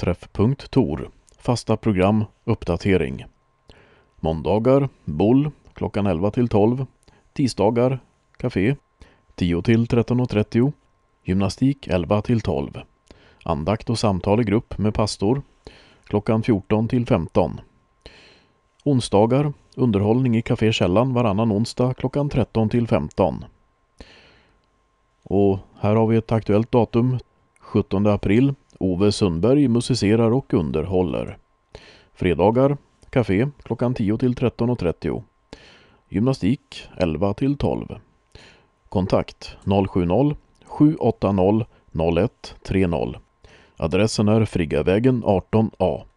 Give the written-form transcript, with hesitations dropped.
Träffpunkt.tor. Fasta program, uppdatering. Måndagar, boll, klockan 11 till 12. Tisdagar, café, 10 till 13.30. Gymnastik 11 till 12. Andakt och samtal i grupp med pastor, klockan 14 till 15. Onsdagar, underhållning i Café Källan varannan onsdag klockan 13 till 15. Och här har vi ett aktuellt datum, 17 april. Ove Sundberg musicerar och underhåller. Fredagar, café klockan 10 till 13.30. Gymnastik 11 till 12. Kontakt 070 780 0130. Adressen är Friggavägen 18A.